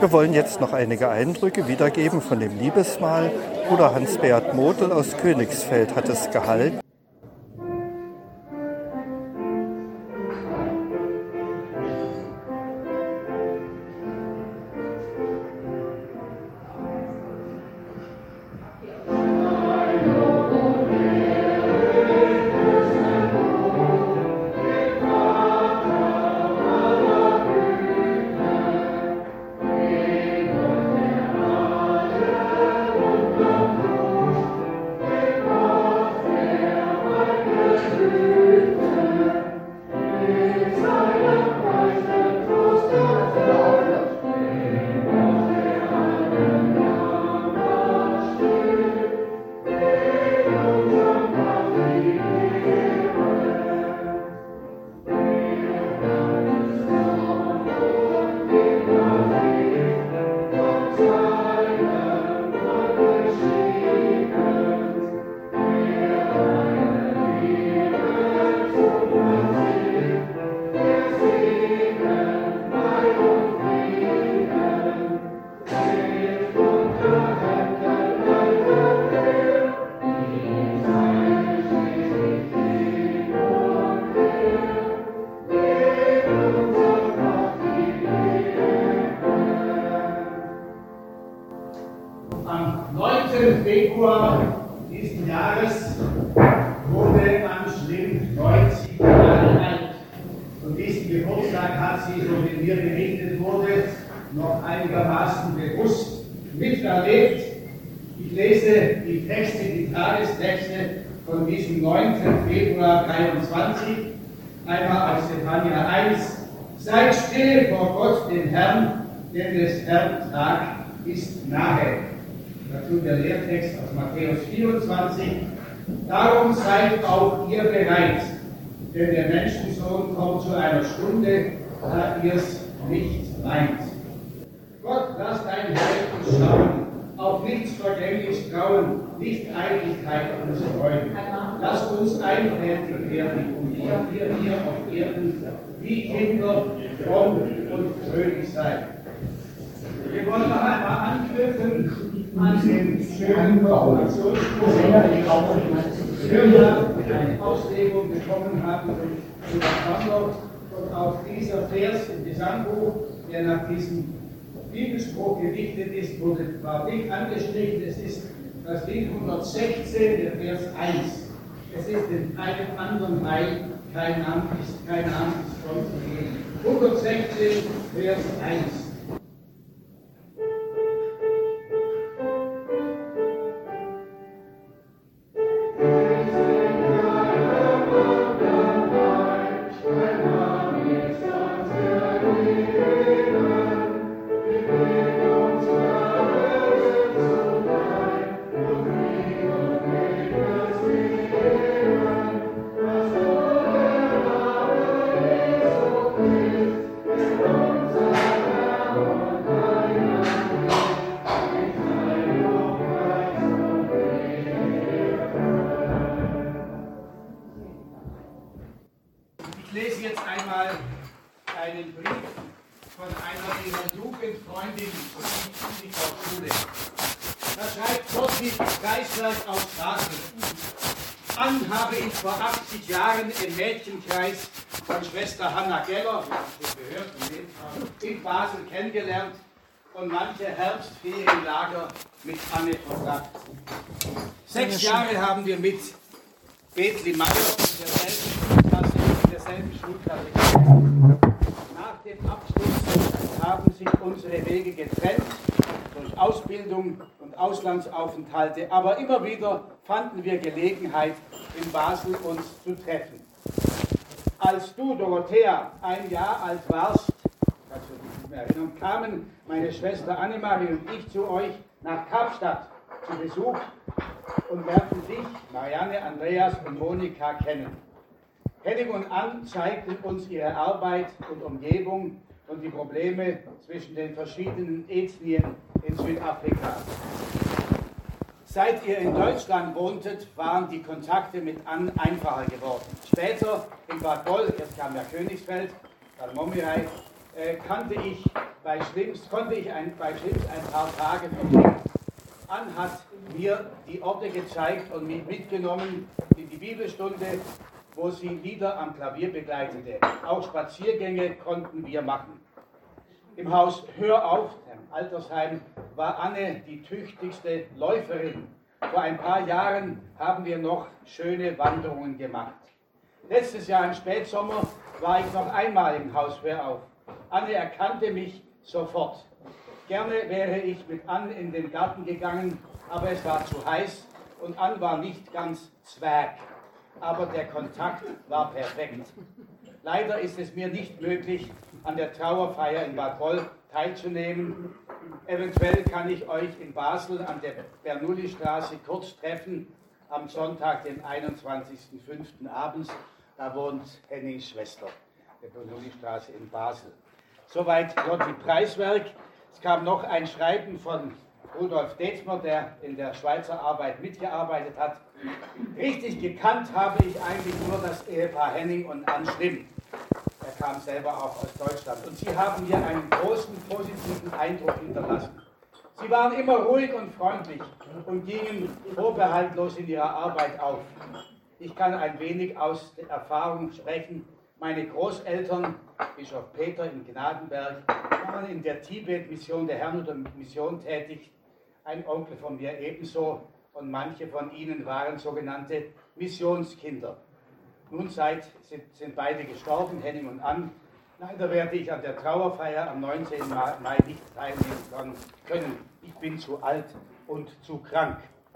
Wir wollen jetzt noch einige Eindrücke wiedergeben von dem Liebesmahl. Bruder Hans-Beat Model aus Königsfeld hat es gehalten. Am 9. Februar diesen Jahres wurde Anne Schlimm 90 Jahre alt. Und diesen Geburtstag hat sie, so wie mir berichtet wurde, noch einigermaßen bewusst miterlebt. Ich lese die Texte, die Tagestexte von diesem 9. Februar 23, einmal aus Zephania 1. Seid still vor Gott, den Herrn, denn des Herrn Tag ist nahe. Dazu der Lehrtext aus Matthäus 24. Darum seid auch ihr bereit, denn der Menschensohn kommt zu einer Stunde, da ihr es nicht meint. Gott, lass dein Heil schauen, auf nichts Vergängliches trauen, nicht Eitelkeit uns freuen. Lass uns einfältig werden und ihr hier auf Erden wie Kinder fromm und fröhlich sein. Wir wollen noch einmal anknüpfen an den schönen Reformationsspruch, den wir eine Auslegung bekommen haben von Sander. Und auch dieser Vers im Gesangbuch, der nach diesem Bibelspruch gedichtet ist, war dick angestrichen. Es ist das Lied 116, der Vers 1. Es ist in einem anderen Heil kein Name ist Gott zu geben. 116, Vers 1. Ich lese jetzt einmal einen Brief von einer ihrer Jugendfreundin an die Schule. Da schreibt Gottlieb Kreisberg aus Basel. An habe ich vor 80 Jahren im Mädchenkreis von Schwester Hanna Geller, in Basel kennengelernt und manche Herbstferienlager mit Anne verbracht. 6 Jahre haben wir mit Bethli Meyer in derselben Schulklasse gelernt. Nach dem Abschluss haben sich unsere Wege getrennt durch Ausbildung und Auslandsaufenthalte, aber immer wieder fanden wir Gelegenheit, in Basel uns zu treffen. Als du, Dorothea, 1 Jahr alt warst, das wird mich nicht mehr erinnern, kamen meine Schwester Annemarie und ich zu euch nach Kapstadt zu Besuch und lernten dich, Marianne, Andreas und Monika kennen. Henning und Ann zeigten uns ihre Arbeit und Umgebung und die Probleme zwischen den verschiedenen Ethnien in Südafrika. Seit ihr in Deutschland wohntet, waren die Kontakte mit Ann einfacher geworden. Später in Bad Boll, jetzt kam ja Königsfeld, dann Momirei, konnte ich bei schlimmst ein paar Tage verbringen. Ann hat mir die Orte gezeigt und mich mitgenommen in die Bibelstunde, wo sie Lieder am Klavier begleitete. Auch Spaziergänge konnten wir machen. Im Haus Hör auf, dem Altersheim, war Anne die tüchtigste Läuferin. Vor ein paar Jahren haben wir noch schöne Wanderungen gemacht. Letztes Jahr im Spätsommer war ich noch einmal im Haus Hör auf. Anne erkannte mich sofort. Gerne wäre ich mit Ann in den Garten gegangen, aber es war zu heiß und Ann war nicht ganz Zwerg. Aber der Kontakt war perfekt. Leider ist es mir nicht möglich, an der Trauerfeier in Bad Boll teilzunehmen. Eventuell kann ich euch in Basel an der Bernoulli-Straße kurz treffen, am Sonntag, den 21.05. abends. Da wohnt Hennings Schwester, der Bernoulli-Straße in Basel. Soweit Lotti Preiswerk. Es kam noch ein Schreiben von Rudolf Detzmer, der in der Schweizer Arbeit mitgearbeitet hat. Richtig gekannt habe ich eigentlich nur das Ehepaar Henning und Ann Schlimm. Er kam selber auch aus Deutschland. Und sie haben mir einen großen positiven Eindruck hinterlassen. Sie waren immer ruhig und freundlich und gingen vorbehaltlos in ihrer Arbeit auf. Ich kann ein wenig aus der Erfahrung sprechen. Meine Großeltern, Bischof Peter in Gnadenberg, waren in der Tibet-Mission der Herrnhuter Mission tätig. Ein Onkel von mir ebenso und manche von ihnen waren sogenannte Missionskinder. Nun sind beide gestorben, Henning und Ann. Leider werde ich an der Trauerfeier am 19. Mai nicht teilnehmen können. Ich bin zu alt und zu krank.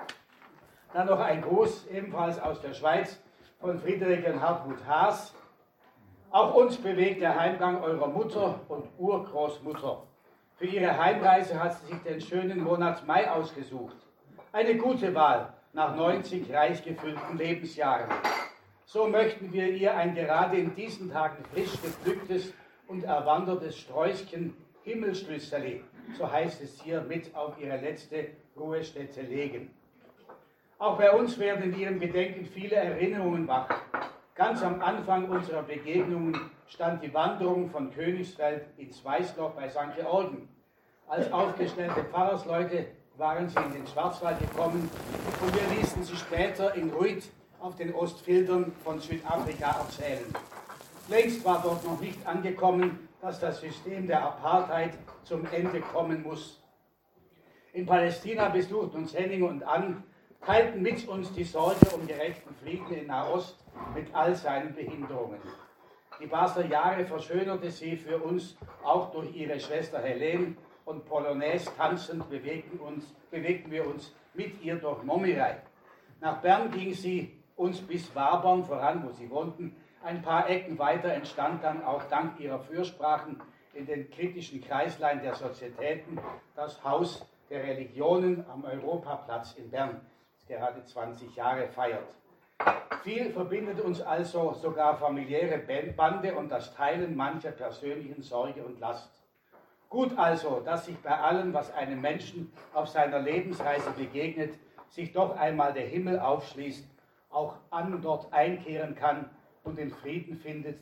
Dann noch ein Gruß, ebenfalls aus der Schweiz, von Friederike und Hartmut Haas. Auch uns bewegt der Heimgang eurer Mutter und Urgroßmutter. Für ihre Heimreise hat sie sich den schönen Monat Mai ausgesucht. Eine gute Wahl nach 90 reich gefüllten Lebensjahren. So möchten wir ihr ein gerade in diesen Tagen frisch gepflücktes und erwandertes Sträußchen Himmelschlüsserli, so heißt es hier, mit auf ihre letzte Ruhestätte legen. Auch bei uns werden in ihrem Gedenken viele Erinnerungen wach. Ganz am Anfang unserer Begegnungen stand die Wanderung von Königsfeld ins Weißloch bei St. Georgen. Als aufgestellte Pfarrersleute waren sie in den Schwarzwald gekommen und wir ließen sie später in Ruid auf den Ostfildern von Südafrika erzählen. Längst war dort noch nicht angekommen, dass das System der Apartheid zum Ende kommen muss. In Palästina besuchten uns Henning und Ann, teilten mit uns die Sorge um gerechten Frieden in Nahost mit all seinen Behinderungen. Die Basler Jahre verschönerte sie für uns auch durch ihre Schwester Helene und Polonaise tanzend bewegten wir uns mit ihr durch Momirei. Nach Bern ging sie uns bis Wabern voran, wo sie wohnten. Ein paar Ecken weiter entstand dann auch dank ihrer Fürsprachen in den kritischen Kreislein der Sozietäten das Haus der Religionen am Europaplatz in Bern, das gerade 20 Jahre feiert. Viel verbindet uns also, sogar familiäre Bande und das Teilen mancher persönlichen Sorge und Last. Gut also, dass sich bei allem, was einem Menschen auf seiner Lebensreise begegnet, sich doch einmal der Himmel aufschließt, auch Ann dort einkehren kann und den Frieden findet,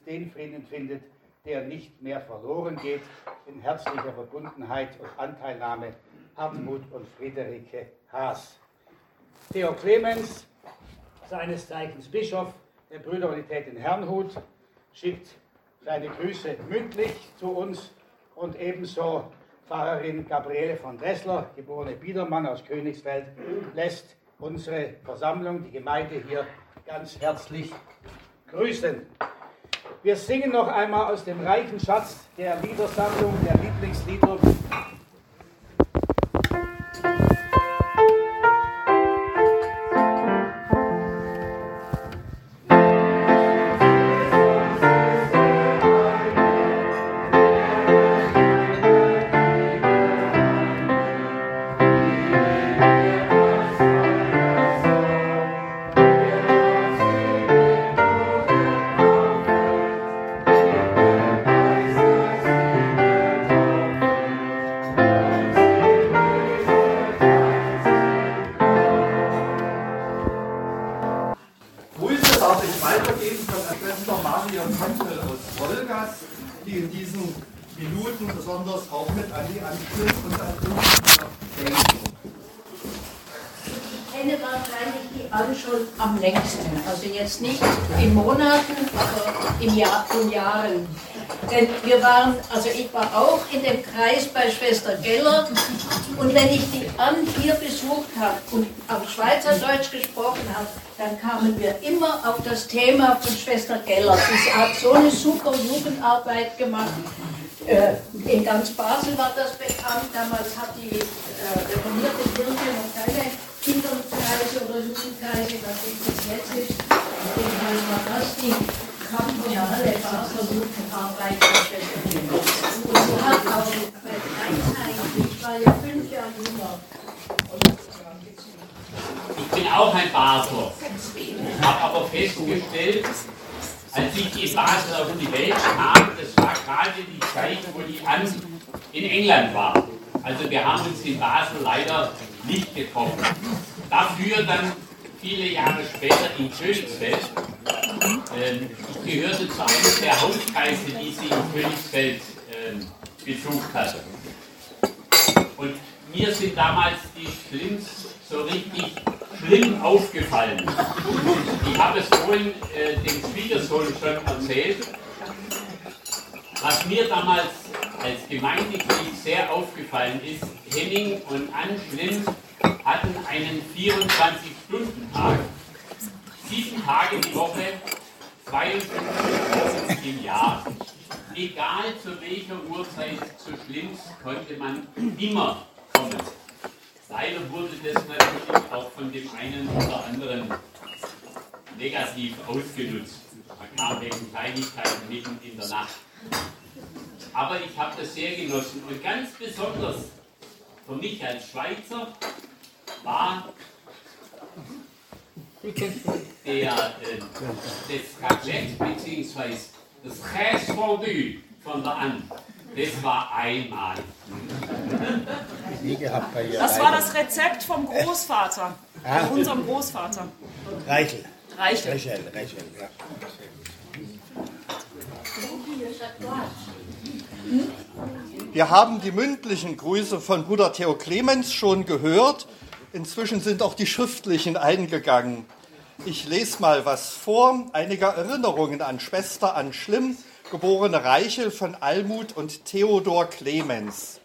der nicht mehr verloren geht, in herzlicher Verbundenheit und Anteilnahme, Hartmut und Friederike Haas. Theo Clemens, seines Zeichens Bischof der Brüderunität in Herrnhut, schickt seine Grüße mündlich zu uns und ebenso Pfarrerin Gabriele von Dressler, geborene Biedermann aus Königsfeld, lässt unsere Versammlung, die Gemeinde hier, ganz herzlich grüßen. Wir singen noch einmal aus dem reichen Schatz der Liedersammlung, der Lieblingslieder. besonders auch mit an die Anschluss und an uns denken. Ich kenne wahrscheinlich die alle schon am längsten. Also jetzt nicht in Monaten, aber in Jahren. Denn wir waren, also ich war auch in dem Kreis bei Schwester Geller, und wenn ich die Ann hier besucht habe und auf Schweizerdeutsch gesprochen habe, dann kamen wir immer auf das Thema von Schwester Geller. Sie hat so eine super Jugendarbeit gemacht. In ganz Basel war das bekannt. Damals hat die reformierte Kirche noch keine Kinderkreise oder Jugendkreise, was das jetzt ist. Jedenfalls war das die kantonale Basler Jugendarbeit von Schwester Geller. Und sie hat auch ich war ja 5 Jahre jünger. Ich bin auch ein Basler. Ich habe aber festgestellt, als ich in Basel auf die Welt kam, das war gerade die Zeit, wo die Ann in England war. Also wir haben uns in Basel leider nicht getroffen. Dafür dann viele Jahre später in Königsfeld. Ich gehörte zu einem der Hauskreise, die sie in Königsfeld besucht hat. Und mir sind damals die Schlimms so richtig schlimm aufgefallen. Ich habe es vorhin dem Schwiegersohn schon erzählt. Was mir damals als Gemeindeglied sehr aufgefallen ist, Henning und Ann Schlimm hatten einen 24-Stunden-Tag. 7 Tage die Woche, 52 Wochen im Jahr. Egal zu welcher Uhrzeit zu Schlimms konnte man immer kommen. Leider wurde das natürlich auch von dem einen oder anderen negativ ausgenutzt. Man kam wegen Kleinigkeiten mitten in der Nacht. Aber ich habe das sehr genossen. Und ganz besonders für mich als Schweizer war das Raclette bzw. das Käse Fondue von der Ann. Das war einmal. Das war das Rezept vom Großvater, von unserem Großvater. Reichel. Reichel, ja. Wir haben die mündlichen Grüße von Bruder Theo Clemens schon gehört. Inzwischen sind auch die schriftlichen eingegangen. Ich lese mal was vor. Einige Erinnerungen an Schwester Ann Schlimm, geborene Reichel von Almut und Theodor Clemens.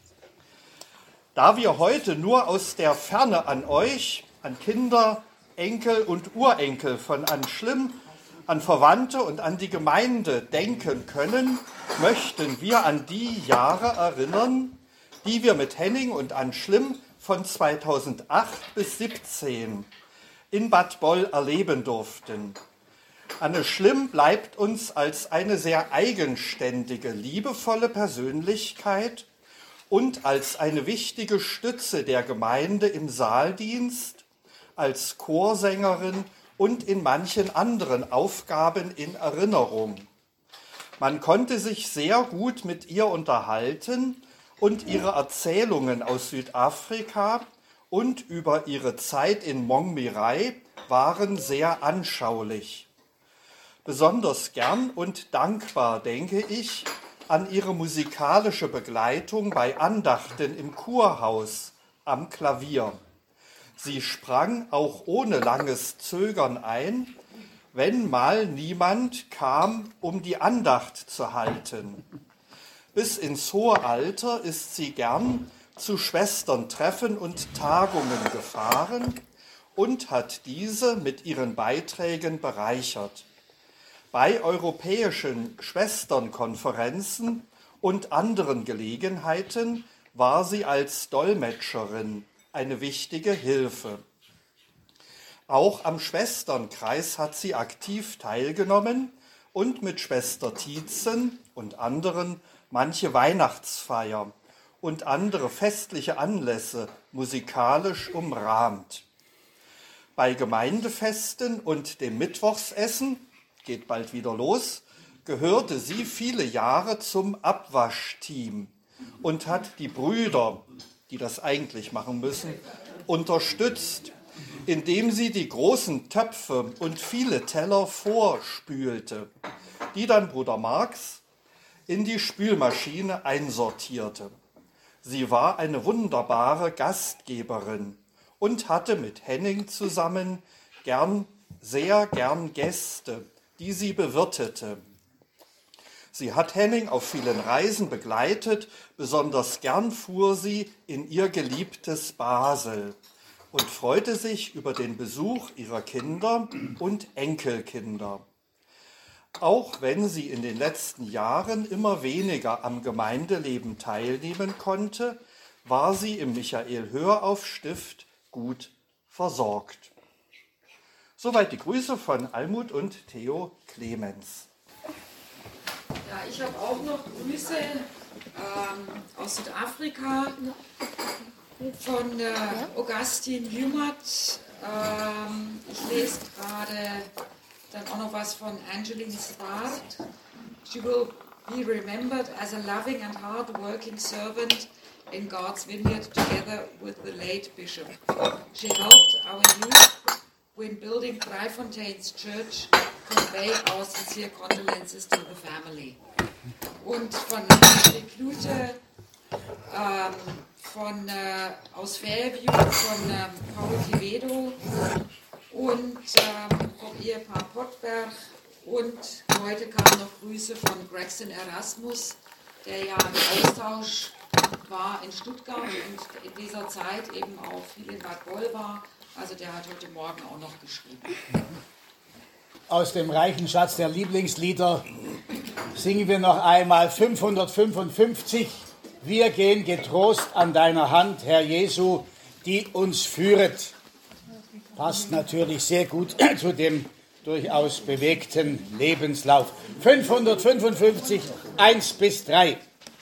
Da wir heute nur aus der Ferne an euch, an Kinder, Enkel und Urenkel von Ann Schlimm, an Verwandte und an die Gemeinde denken können, möchten wir an die Jahre erinnern, die wir mit Henning und Ann Schlimm von 2008 bis 2017 in Bad Boll erleben durften. Anne Schlimm bleibt uns als eine sehr eigenständige, liebevolle Persönlichkeit und als eine wichtige Stütze der Gemeinde im Saaldienst, als Chorsängerin und in manchen anderen Aufgaben in Erinnerung. Man konnte sich sehr gut mit ihr unterhalten und ihre Erzählungen aus Südafrika und über ihre Zeit in Montmirail waren sehr anschaulich. Besonders gern und dankbar denke ich an ihre musikalische Begleitung bei Andachten im Kurhaus am Klavier. Sie sprang auch ohne langes Zögern ein, wenn mal niemand kam, um die Andacht zu halten. Bis ins hohe Alter ist sie gern zu Schwesterntreffen und Tagungen gefahren und hat diese mit ihren Beiträgen bereichert. Bei europäischen Schwesternkonferenzen und anderen Gelegenheiten war sie als Dolmetscherin eine wichtige Hilfe. Auch am Schwesternkreis hat sie aktiv teilgenommen und mit Schwester Tietzen und anderen manche Weihnachtsfeier und andere festliche Anlässe musikalisch umrahmt. Bei Gemeindefesten und dem Mittwochsessen, geht bald wieder los, gehörte sie viele Jahre zum Abwaschteam und hat die Brüder, die das eigentlich machen müssen, unterstützt, indem sie die großen Töpfe und viele Teller vorspülte, die dann Bruder Marx in die Spülmaschine einsortierte. Sie war eine wunderbare Gastgeberin und hatte mit Henning zusammen sehr gern Gäste, die sie bewirtete. Sie hat Henning auf vielen Reisen begleitet, besonders gern fuhr sie in ihr geliebtes Basel und freute sich über den Besuch ihrer Kinder und Enkelkinder. Auch wenn sie in den letzten Jahren immer weniger am Gemeindeleben teilnehmen konnte, war sie im Michael-Hör-auf-Stift gut versorgt. Soweit die Grüße von Almut und Theo Clemens. Ja, ich habe auch noch Grüße aus Südafrika von Augustin Jumert. Ich lese gerade dann auch noch was von Angeline Swart. She will be remembered as a loving and hard-working servant in God's vineyard together with the late bishop. She helped our youth when building Dreifontein's Church, convey our sincere condolences to the family. Und von Patrick Klute, aus Fairview, von Paul Tivedo und vom Ehepaar Pottberg. Und heute kamen noch Grüße von Gregson Erasmus, der ja im Austausch war in Stuttgart und in dieser Zeit eben auch viel in Bad Boll war. Also der hat heute Morgen auch noch geschrieben. Aus dem reichen Schatz der Lieblingslieder singen wir noch einmal 555. Wir gehen getrost an deiner Hand, Herr Jesu, die uns führet. Passt natürlich sehr gut zu dem durchaus bewegten Lebenslauf. 555, 1 bis 3.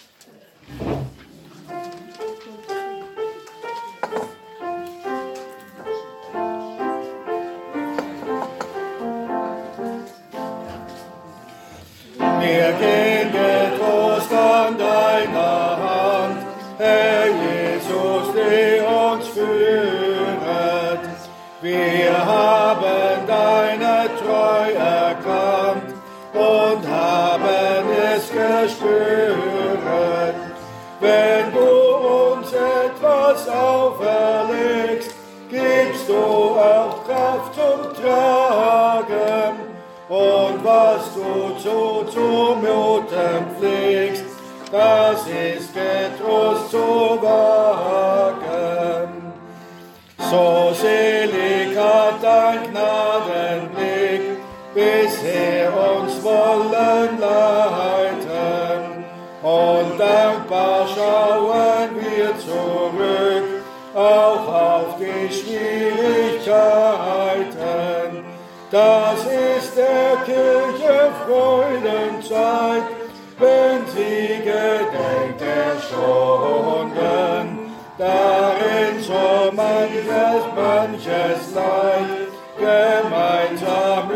Wir gehen getrost an deiner Hand, Herr Jesus, die uns führet. Wir haben deine Treu erkannt und haben es gespürt. Wenn du uns etwas auferlegst, gibst du auch Kraft zum Tragen. Und was du zumuten pflegst, das ist getrost zu wagen. So selig hat dein Gnadenblick bisher uns wollen leiten. Und dankbar schauen wir zurück, auch auf die Schwierigkeiten. Das ist der Kirche Freudenzeit, wenn sie gedenkt der Stunden, darin so manches Leid gemeinsam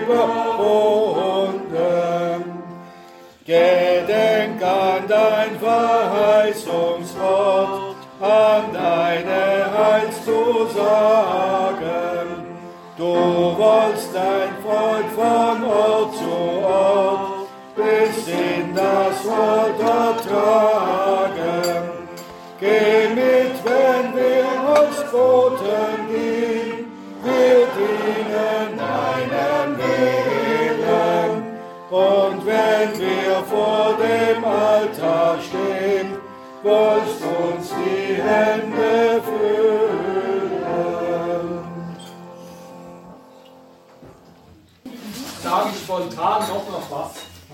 überwunden. Gedenk an dein Verheißungswort, an deine Heilszusagen. Du wollst dein Volk von Ort zu Ort bis in das Volk tragen. Geh mit, wenn wir als Boten gehen, wir dienen deinem Willen. Und wenn wir vor dem Altar stehen, wollst uns die Hände füllen. Sage ich spontan noch was.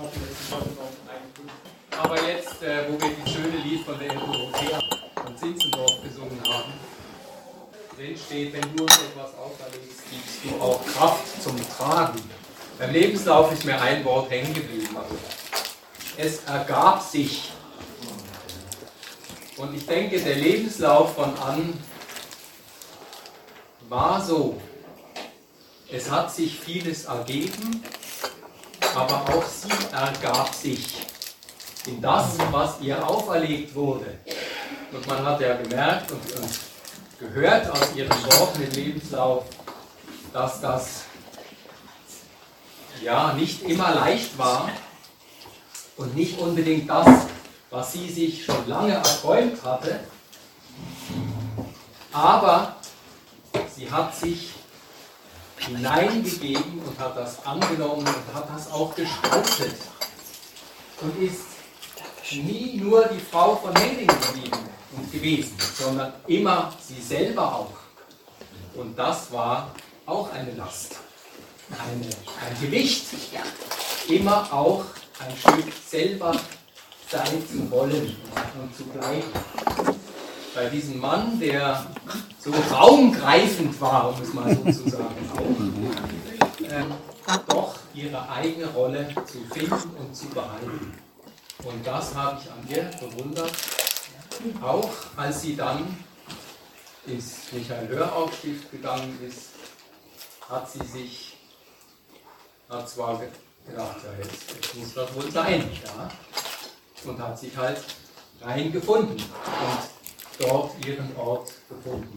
Aber jetzt, wo wir das schöne Lied von der Dorothea von Zinzendorf gesungen haben, drin steht, wenn du uns etwas auferlegst, gibst du auch Kraft zum Tragen. Beim Lebenslauf ist mir ein Wort hängen geblieben. Also, es ergab sich. Und ich denke, der Lebenslauf von Ann war so. Es hat sich vieles ergeben, aber auch sie ergab sich in das, was ihr auferlegt wurde. Und man hat ja gemerkt und gehört aus ihren Worten im Lebenslauf, dass das ja nicht immer leicht war und nicht unbedingt das, was sie sich schon lange erträumt hatte, aber sie hat sich hineingegeben und hat das angenommen und hat das auch gestaltet und ist nie nur die Frau von Henning geblieben und gewesen, sondern immer sie selber auch. Und das war auch eine Last, ein Gewicht, immer auch ein Stück selber sein zu wollen und zu bleiben. Bei diesem Mann, der so raumgreifend war, um es mal so zu sagen, auch, doch ihre eigene Rolle zu finden und zu behalten. Und das habe ich an ihr bewundert, auch als sie dann ins Michael-Hör-Stift gegangen ist, hat zwar gedacht, ja, jetzt muss das wohl sein, ja, und hat sich halt reingefunden und dort ihren Ort gefunden.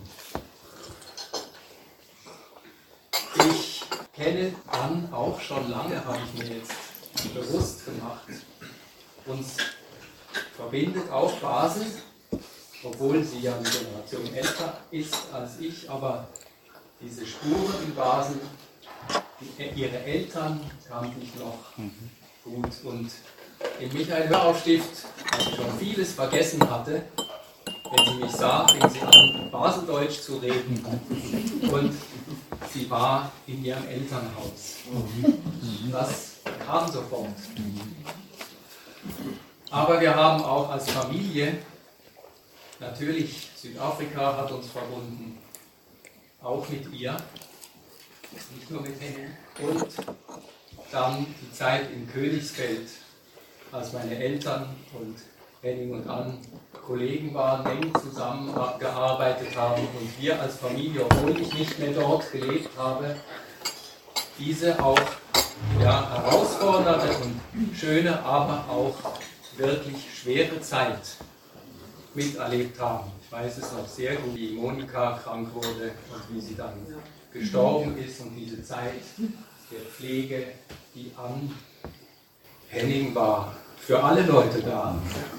Ich kenne dann auch schon lange, habe ich mir jetzt bewusst gemacht, uns verbindet auch Basel, obwohl sie ja eine Generation älter ist als ich, aber diese Spuren in Basel, ihre Eltern kannte ich noch gut. Und im Michael-Hör-Stift, als ich schon vieles vergessen hatte, wenn sie mich sah, fing sie an, Baseldeutsch zu reden. Und sie war in ihrem Elternhaus. Das kam sofort. Aber wir haben auch als Familie, natürlich Südafrika hat uns verbunden, auch mit ihr, nicht nur mit Henning. Und dann die Zeit in Königsfeld, als meine Eltern und Henning und Ann Kollegen waren, eng zusammengearbeitet haben und wir als Familie, obwohl ich nicht mehr dort gelebt habe, diese auch herausfordernde und schöne, aber auch wirklich schwere Zeit miterlebt haben. Ich weiß es noch sehr gut, wie Monika krank wurde und wie sie dann gestorben ist und diese Zeit der Pflege, die an Henning war, für alle Leute da,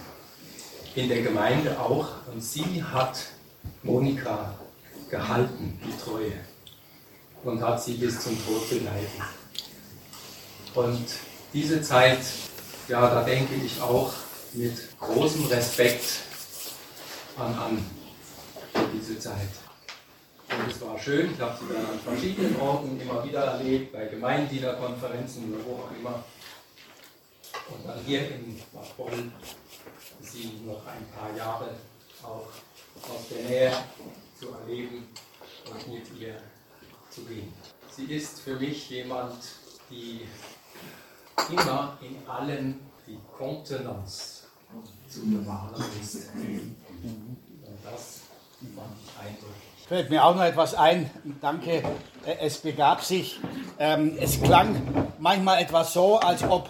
in der Gemeinde auch. Und sie hat Monika gehalten, die Treue, und hat sie bis zum Tod begleitet. Und diese Zeit, ja, da denke ich auch mit großem Respekt an diese Zeit. Und es war schön, ich habe sie dann an verschiedenen Orten immer wieder erlebt, bei Gemeindedienerkonferenzen oder wo auch immer. Und dann hier in Bachboll sie noch ein paar Jahre auch aus der Nähe zu erleben und mit ihr zu gehen. Sie ist für mich jemand, die immer in allem die Kontenance zu bewahren ist. Und das fand ich eindrücklich. Fällt mir auch noch etwas ein. Danke. Es begab sich. Es klang manchmal etwas so, als ob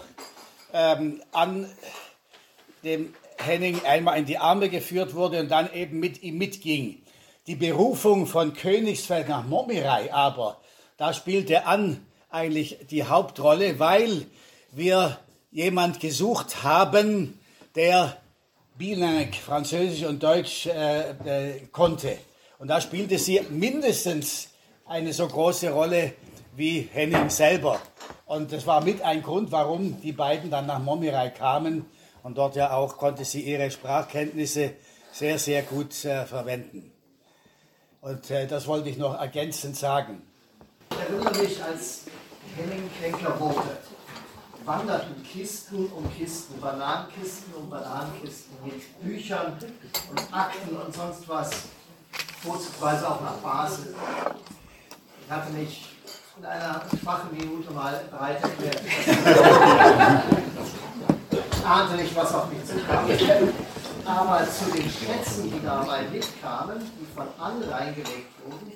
an dem Henning einmal in die Arme geführt wurde und dann eben mit ihm mitging. Die Berufung von Königsfeld nach Momirei aber, da spielte Ann eigentlich die Hauptrolle, weil wir jemand gesucht haben, der bilingue, Französisch und Deutsch konnte. Und da spielte sie mindestens eine so große Rolle wie Henning selber. Und das war mit ein Grund, warum die beiden dann nach Momirei kamen. Und dort ja auch konnte sie ihre Sprachkenntnisse sehr, sehr gut verwenden. Und das wollte ich noch ergänzend sagen. Ich erinnere mich, als Henning Kränkler wurde, wanderten Kisten um Kisten, Bananenkisten um Bananenkisten mit Büchern und Akten und sonst was, vorzugsweise auch nach Basel. Ich hatte mich in einer schwachen Minute mal bereit erklärt. Ich ahnte nicht, was auf mich zukam. Aber zu den Schätzen, die dabei mitkamen, die von Ann reingelegt wurden,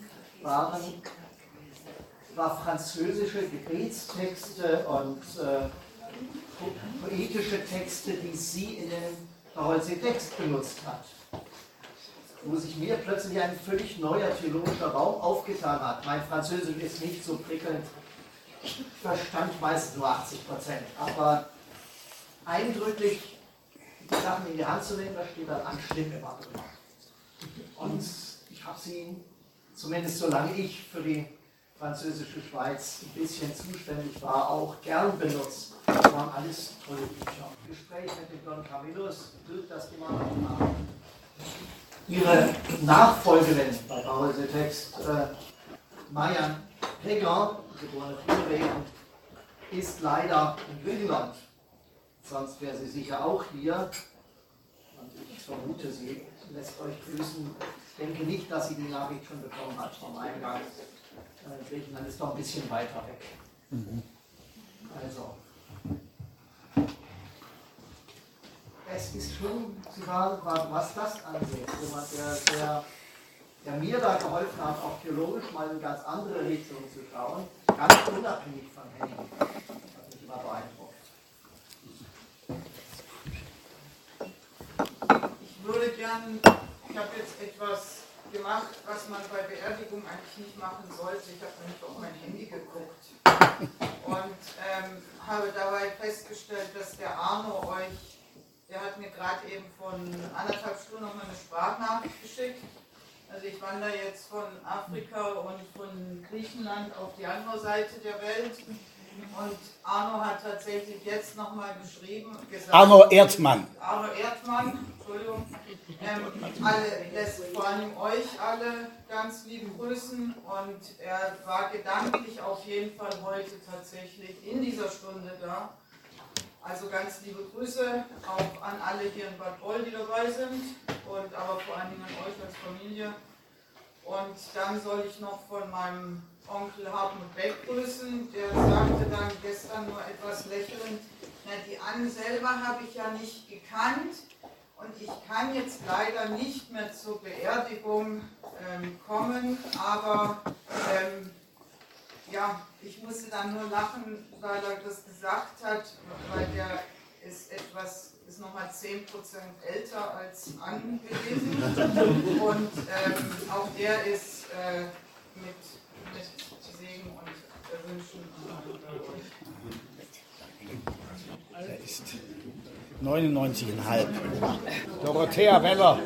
war französische Gebetstexte und poetische Texte, die sie in den Parole-Text benutzt hat. Wo sich mir plötzlich ein völlig neuer theologischer Raum aufgetan hat. Mein Französisch ist nicht so prickelnd. Ich verstand meistens nur 80%, aber eindrücklich, die Sachen in die Hand zu nehmen, da steht dann an schlimm immer drüber. Und ich habe sie, zumindest solange ich für die französische Schweiz ein bisschen zuständig war, auch gern benutzt. Das waren alles tolle Bücher. Gespräch mit dem Don Camillus drückt das immer noch nach. Ihre Nachfolgerin bei Bauhäuser Text, Marianne Pegan, geborene Friedrich, ist leider in Griechenland. Sonst wäre sie sicher auch hier. Und ich vermute, sie lässt euch grüßen. Ich denke nicht, dass sie die Nachricht schon bekommen hat vom Eingang. Griechenland ist noch ein bisschen weiter weg. Also. Es ist schon, sie war, was das angeht, jemand, der mir da geholfen hat, auch theologisch mal in ganz andere Richtungen zu schauen, ganz unabhängig von Henning. Das hat mich immer beeindruckt. Ich würde gern, ich habe jetzt etwas gemacht, was man bei Beerdigung eigentlich nicht machen sollte. Ich habe nämlich auf mein Handy geguckt und habe dabei festgestellt, dass der Arno euch, der hat mir gerade eben von 1,5 Stunden noch mal eine Sprachnachricht geschickt. Also ich wandere jetzt von Afrika und von Griechenland auf die andere Seite der Welt. Und Arno hat tatsächlich jetzt nochmal geschrieben, gesagt, Arno Erdmann, Entschuldigung, lässt vor allem euch alle ganz lieben grüßen und er war gedanklich auf jeden Fall heute tatsächlich in dieser Stunde da. Also ganz liebe Grüße auch an alle hier in Bad Boll, die dabei sind und aber vor allen Dingen an euch als Familie. Und dann soll ich noch von meinem Onkel Hartmut Beck grüßen, der sagte dann gestern nur etwas lächelnd, na, die Anne selber habe ich ja nicht gekannt und ich kann jetzt leider nicht mehr zur Beerdigung kommen, aber ja, ich musste dann nur lachen, weil er das gesagt hat, weil der ist nochmal 10% älter als Anne gewesen und auch der ist mit Segen und Wünschen an euch. er ist 99,5. Dorothea Weller.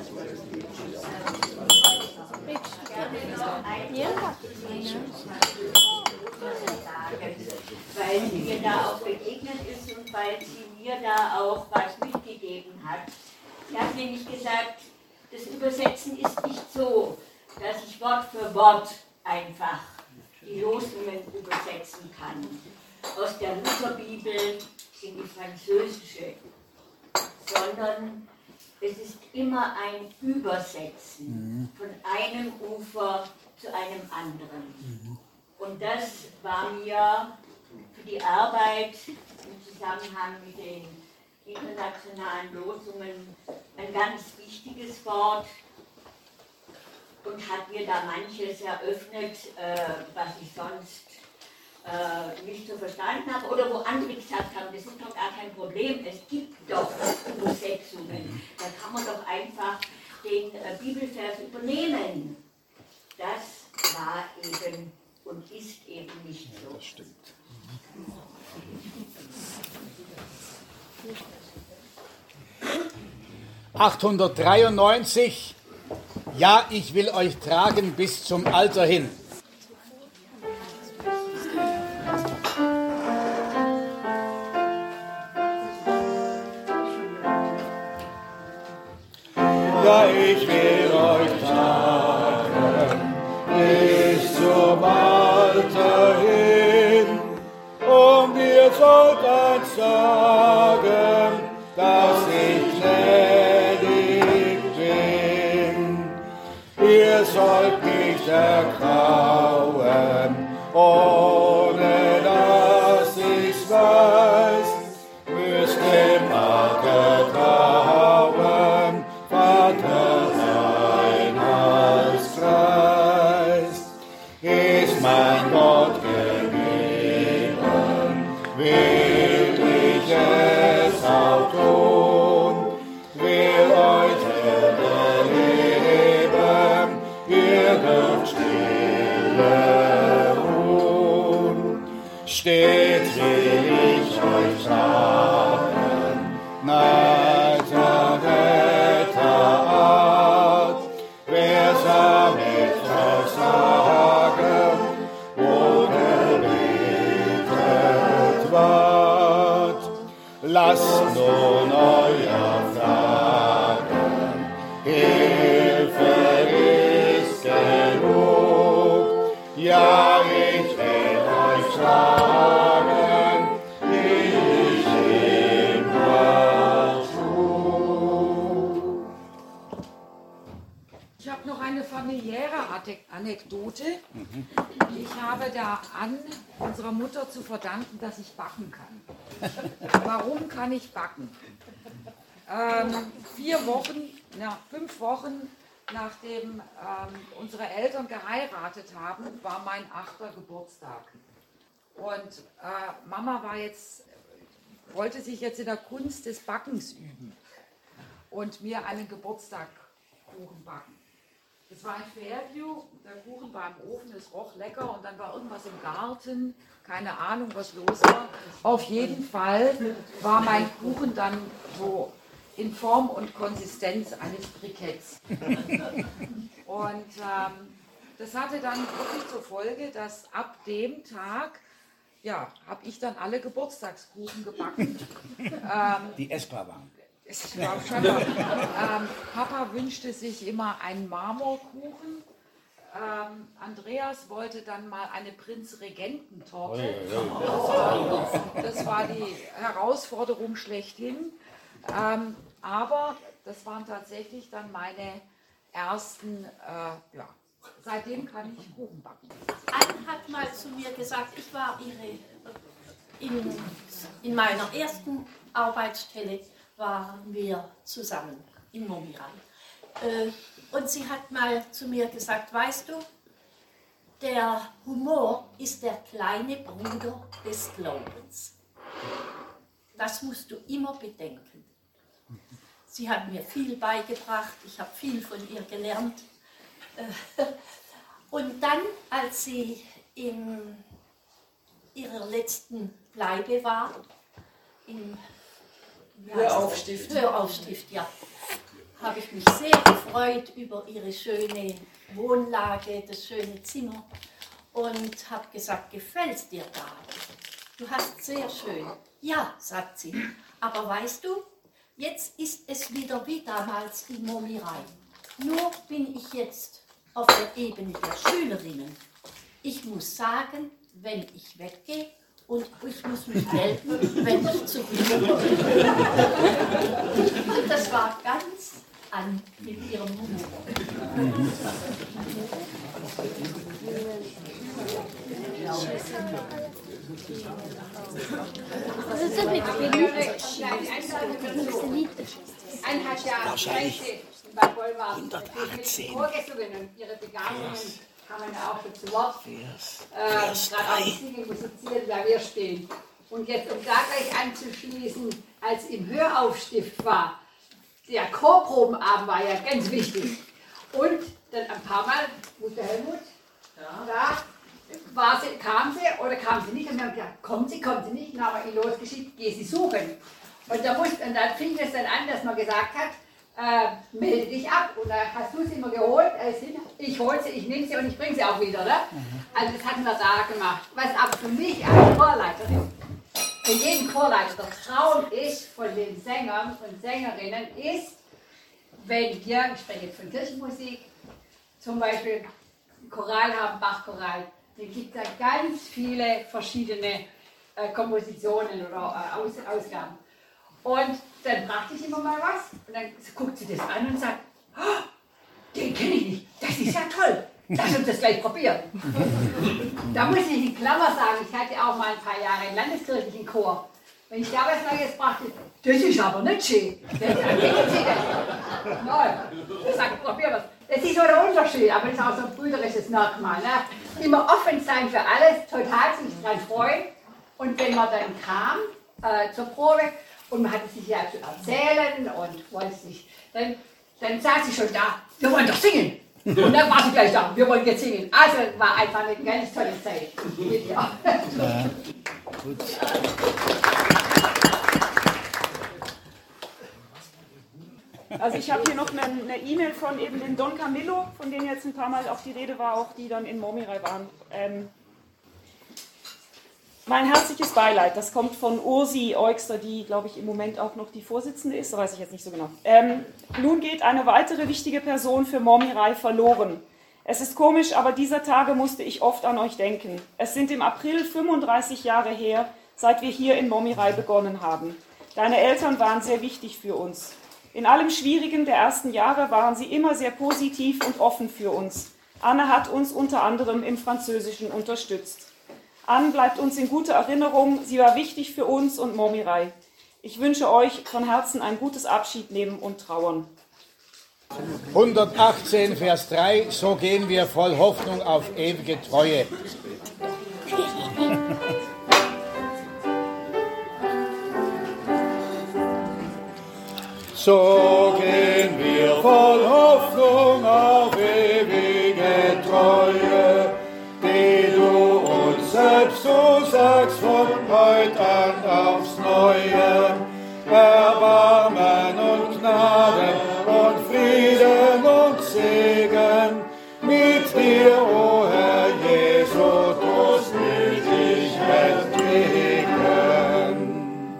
Weil sie mir da auch begegnet ist und weil sie mir da auch was mitgegeben hat. Sie hat nämlich gesagt, das Übersetzen ist nicht so, dass ich Wort für Wort einfach die Losungen übersetzen kann. Aus der Lutherbibel in die französische, sondern es ist immer ein Übersetzen von einem Ufer zu einem anderen. Und das war mir für die Arbeit im Zusammenhang mit den internationalen Losungen ein ganz wichtiges Wort und hat mir da manches eröffnet, was ich sonst nicht so verstanden habe oder wo andere gesagt haben, das ist doch gar kein Problem, es gibt doch Übersetzungen, da kann man doch einfach den Bibelvers übernehmen. Das war eben und ist eben nicht so. Das stimmt. »893, ja, ich will euch tragen bis zum Alter hin.« Ja, ich will euch tragen bis zum Alter hin, und ihr sollt eins sagen, dass ich gnädig bin. Ihr sollt nicht ergrauen, ohne dass ich's weiß, müsst immer getrauen, Vater sein als Christ, ist mein Gott gegeben, will ich es auch tun, will euch beleben, ihr dürft stille ruhen. Stets will ich euch sagen, kleine familiäre Anekdote. Ich habe da an unserer Mutter zu verdanken, dass ich backen kann. Warum kann ich backen? 5 Wochen nachdem unsere Eltern geheiratet haben, war mein 8. Geburtstag. Und Mama wollte sich jetzt in der Kunst des Backens üben und mir einen Geburtstagkuchen backen. Das war in Fairview, der Kuchen war im Ofen, es roch lecker und dann war irgendwas im Garten, keine Ahnung, was los war. Auf jeden Fall war mein Kuchen dann so in Form und Konsistenz eines Briketts. Und das hatte dann wirklich zur Folge, dass ab dem Tag, ja, habe ich dann alle Geburtstagskuchen gebacken. Die essbar waren. Es war scheinbar. Papa wünschte sich immer einen Marmorkuchen. Andreas wollte dann mal eine Prinzregententorte. Das war die Herausforderung schlechthin. Aber das waren tatsächlich dann meine ersten, seitdem kann ich Kuchen backen. Anne hat mal zu mir gesagt, ich war in meiner ersten Arbeitsstelle, waren wir zusammen in Momirai. Und sie hat mal zu mir gesagt, weißt du, der Humor ist der kleine Bruder des Glaubens. Das musst du immer bedenken. Sie hat mir viel beigebracht, ich habe viel von ihr gelernt. Und dann, als sie in ihrer letzten Bleibe war, im Höraufstift, ja, habe ich mich sehr gefreut über ihre schöne Wohnlage, das schöne Zimmer und habe gesagt, gefällt es dir da? Du hast sehr schön. Ja, sagt sie, aber weißt du, jetzt ist es wieder wie damals in Momirai. Nur bin ich jetzt auf der Ebene der Schülerinnen. Ich muss sagen, wenn ich weggehe, und ich muss mich melden, wenn ich zurückkomme. Und das war ganz an mit ihrem Humor. Ein hat ja wahrscheinlich bei Vollmar 118. Vorgesungen und ihre Begabungen kann man ja auch schon zu Wort. Gerade auch singen, musizieren, da wir stehen. Und jetzt, um da gleich anzuschließen, als im Höraufstift war, der Chorprobenabend war ja ganz wichtig. Und dann ein paar Mal, Mutter Helmut, da kam sie nicht. Und wir haben gesagt, kommt sie nicht. Und dann haben wir ihn losgeschickt, geh sie suchen. Und dann fing es dann an, dass man gesagt hat, melde dich ab. Und dann hast du sie immer geholt, ich hole sie, ich nehme sie und ich bringe sie auch wieder. Ne? Also das hatten wir da gemacht. Was aber für mich als Chorleiterin, für jeden Chorleiter der Traum ist von den Sängern und Sängerinnen ist, wenn wir, ich spreche jetzt von Kirchenmusik, zum Beispiel Choral haben, Bachchoral, dann gibt es da ganz viele verschiedene Kompositionen oder Ausgaben. Und dann brachte ich immer mal was und dann guckt sie das an und sagt, oh, den kenne ich nicht, das ist ja toll, lass uns das gleich probieren. Da muss ich in Klammer sagen, ich hatte auch mal ein paar Jahre einen landeskirchlichen Chor. Wenn ich da was Neues brachte, das ist aber nicht schön. Nein, ich sage, probier was. Das ist so der Unterschied, aber das ist auch so ein brüderisches Merkmal. Ne? Immer offen sein für alles, total sich dran freuen. Und wenn man dann kam zur Probe und man hatte sich ja zu erzählen und wollte sich, dann saß sie schon da, wir wollen doch singen. Und dann war sie gleich da, wir wollen jetzt singen. Also war einfach eine ganz tolle Zeit mit ihr. Ja, gut. Also ich habe hier noch eine E-Mail von eben den Don Camillo, von denen jetzt ein paar Mal auch die Rede war, auch die dann in Momirai waren. Mein herzliches Beileid, das kommt von Ursi Eugster, die, glaube ich, im Moment auch noch die Vorsitzende ist, das weiß ich jetzt nicht so genau. Nun geht eine weitere wichtige Person für Momirai verloren. Es ist komisch, aber dieser Tage musste ich oft an euch denken. Es sind im April 35 Jahre her, seit wir hier in Momirai begonnen haben. Deine Eltern waren sehr wichtig für uns. In allem Schwierigen der ersten Jahre waren sie immer sehr positiv und offen für uns. Anne hat uns unter anderem im Französischen unterstützt. Anne bleibt uns in guter Erinnerung, sie war wichtig für uns und Momirai. Ich wünsche euch von Herzen ein gutes Abschiednehmen und Trauern. 118, Vers 3, so gehen wir voll Hoffnung auf ewige Treue. So gehen wir voll Hoffnung auf ewige Treue, die du uns selbst zusagst von heut an aufs Neue. Erbarmen und Gnade und Frieden und Segen mit dir, o Herr Jesu, tust gütig entgegen.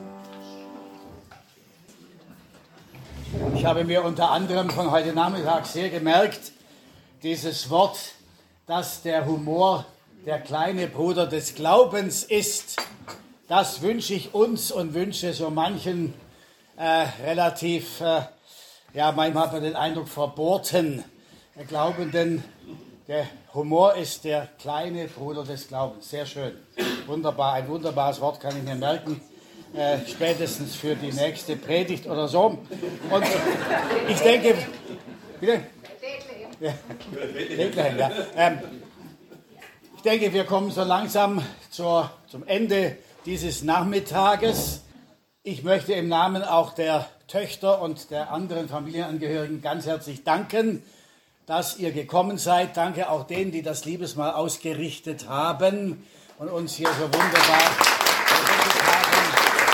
Ich habe mir unter anderem von heute Nachmittag sehr gemerkt, dieses Wort, dass der Humor der kleine Bruder des Glaubens ist. Das wünsche ich uns und wünsche so manchen relativ, manchmal hat man den Eindruck, verbohrten Glaubenden. Der Humor ist der kleine Bruder des Glaubens. Sehr schön. Wunderbar, ein wunderbares Wort kann ich mir merken. Spätestens für die nächste Predigt oder so. Und ich denke, bitte? Bethlehem, ja. Ich denke, wir kommen so langsam zum Ende dieses Nachmittages. Ich möchte im Namen auch der Töchter und der anderen Familienangehörigen ganz herzlich danken, dass ihr gekommen seid. Danke auch denen, die das Liebesmahl ausgerichtet haben und uns hier so wunderbar bereitet haben.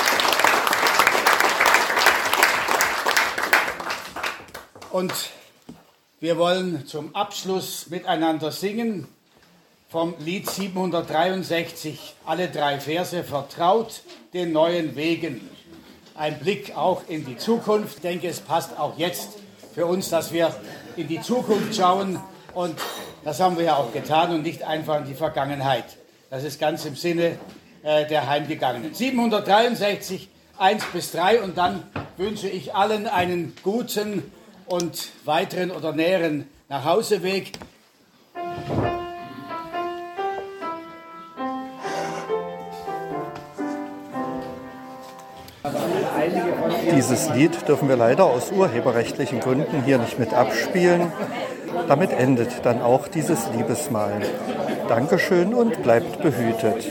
Und wir wollen zum Abschluss miteinander singen vom Lied 763, alle 3 Verse, vertraut den neuen Wegen. Ein Blick auch in die Zukunft. Ich denke, es passt auch jetzt für uns, dass wir in die Zukunft schauen. Und das haben wir ja auch getan und nicht einfach in die Vergangenheit. Das ist ganz im Sinne der Heimgegangenen. 763, 1 bis 3. Und dann wünsche ich allen einen guten und weiteren oder näheren Nachhauseweg. Dieses Lied dürfen wir leider aus urheberrechtlichen Gründen hier nicht mit abspielen. Damit endet dann auch dieses Liebesmahl. Dankeschön und bleibt behütet.